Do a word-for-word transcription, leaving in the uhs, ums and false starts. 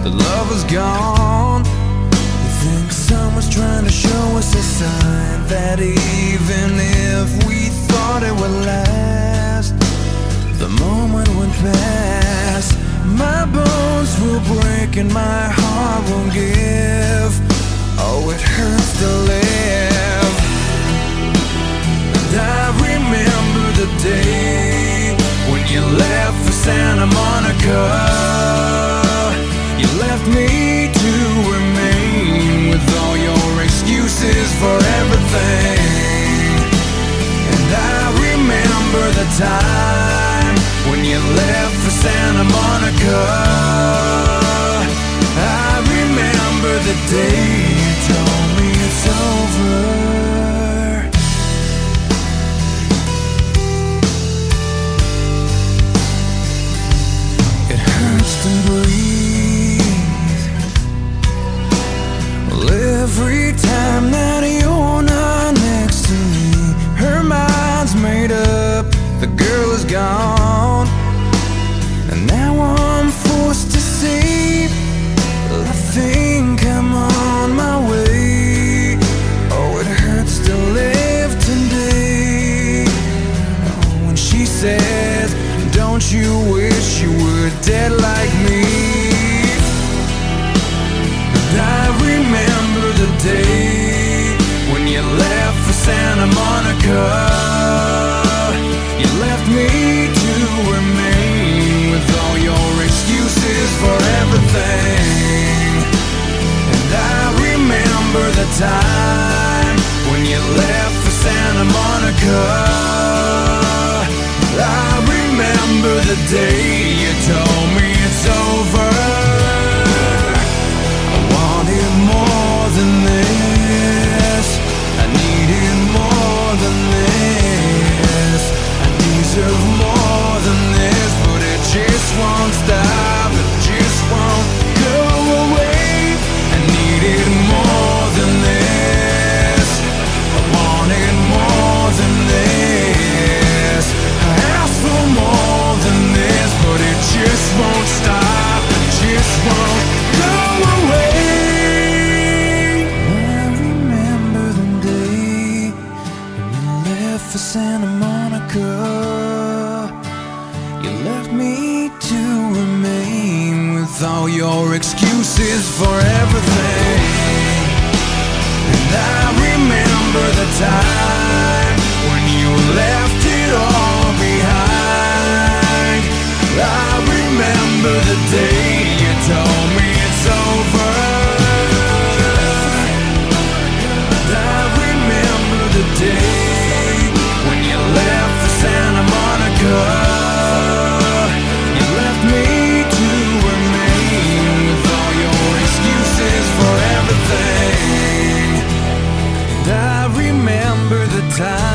but love is gone. You think someone's trying to show us a sign that even if we thought it would last, the moment went past. My bones will break and my heart won't give. Oh, it hurts to live. And I remember the day when you left for Santa Monica. You left me to remain with all your excuses for everything. And I remember the time when you left for Santa Monica. I remember the day you told me it's over. It hurts to breathe. Well, every time that you're not next to me, her mind's made up, the girl is gone. And now I'm forced to see, I think I'm on my way. Oh, it hurts to live today. Oh, when she says, don't you wish you were dead like me? And I remember the day when you left for Santa Monica. You left me to remain with all your excuses for everything. And I remember the time when you left for Santa Monica. I remember the day you told me it's over. I wanted more than this. I needed more than this. I deserve more than this, but it just won't stop. It just won't go away. I needed more than this. I wanted more than this. I asked for more than this, but it just won't stop. It just won't go away. I remember the day when you left for Santa Monica. You left me to remain with all your excuses for everything. And I remember the time when you left it all behind. I remember the day you told me it's over. And I remember the day when you left for Santa Monica. You left me to remain with all your excuses for everything. And I remember the time